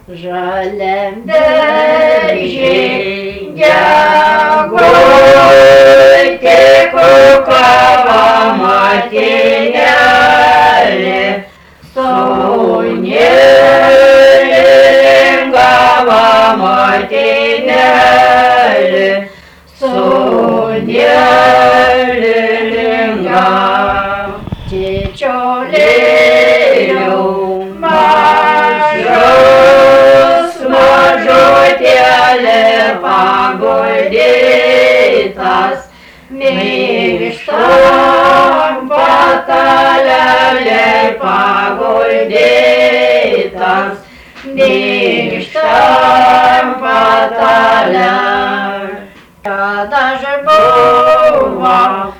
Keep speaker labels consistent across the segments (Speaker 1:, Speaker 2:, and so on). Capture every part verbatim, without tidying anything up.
Speaker 1: žaliam beržy gegutė kukavo motinėlė, sūnėlį lingavo motinėlė, sūnėlį lingavo. Čičiolėjau mažus, mažutėlė paguldytas, minkštam patalėlė paguldytas, minkštam patalė. Kad aš buvo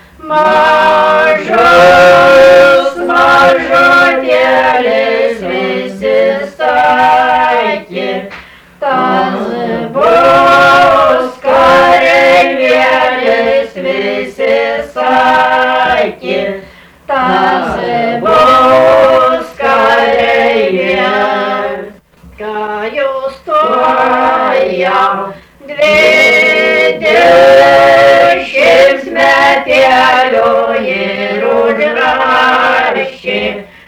Speaker 1: mažus, mažutėlis visi sakė, tas bus kareivėlis, visi sakė, tas bus kareivėlis. Ką jūs stojau dvidešimt metelių ir užrašė,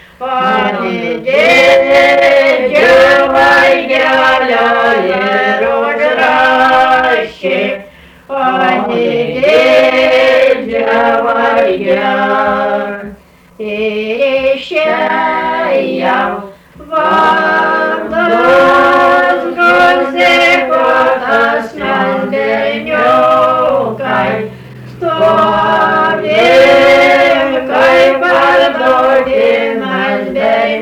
Speaker 1: padidinti vaikelio ir užrašė, padidinti vaikelio. Ir išėjau vandas guzikotas melberniukai, stovim kaip parduoti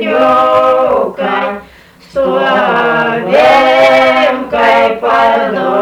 Speaker 1: melberniukai, stovim kaip parduoti.